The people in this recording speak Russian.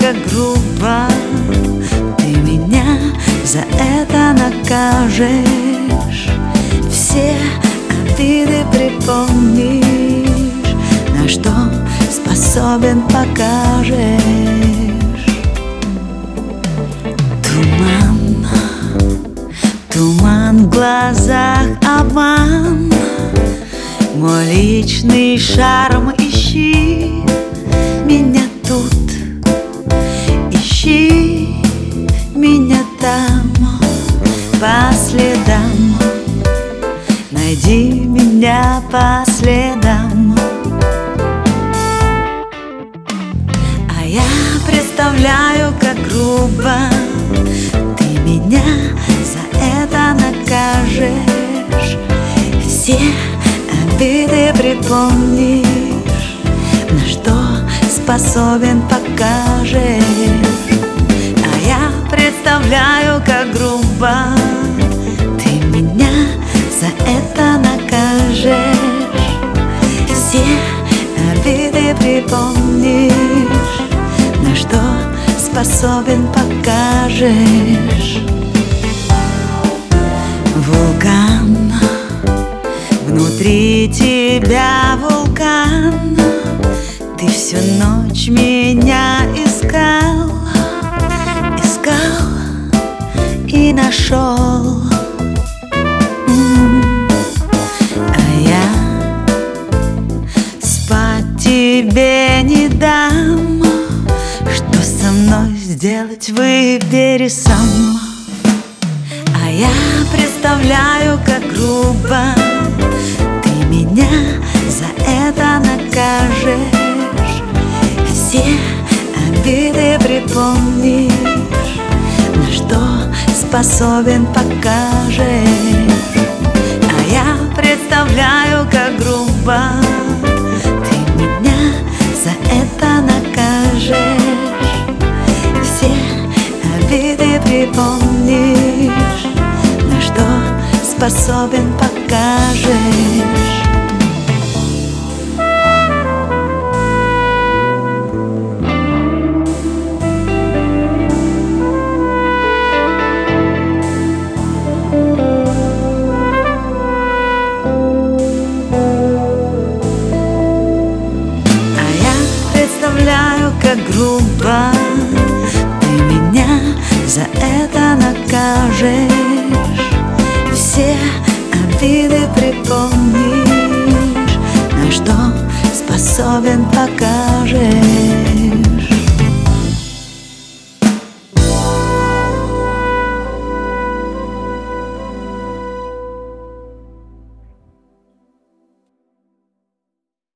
как грубо, ты меня за это накажешь. Все обиды припомнишь, на что способен покажешь. Туман, туман в глазах, обман. Мой личный шарм, ищи меня тут, ищи меня там, по следам. Найди меня по следам. А я представляю, как грубо ты меня за это накажешь. Все обиды припомнишь, на что способен покажешь. А я представляю, как грубо ты меня за это накажешь. Все обиды припомнишь, на что способен покажешь. Вулкан, внутри тебя вулкан. Ты всю ночь меня искал, искал и нашел. А я спать тебе не дам. Что со мной сделать, выбери сам. А я представляю, как грубо ты меня за это накажешь. Все обиды припомнишь, на что способен покажешь. А я представляю, как грубо ты меня за это накажешь. Все обиды припомнишь, на что способен покажешь. Представляю, как грубо ты меня за это накажешь. Все обиды припомнишь, на что способен покажешь.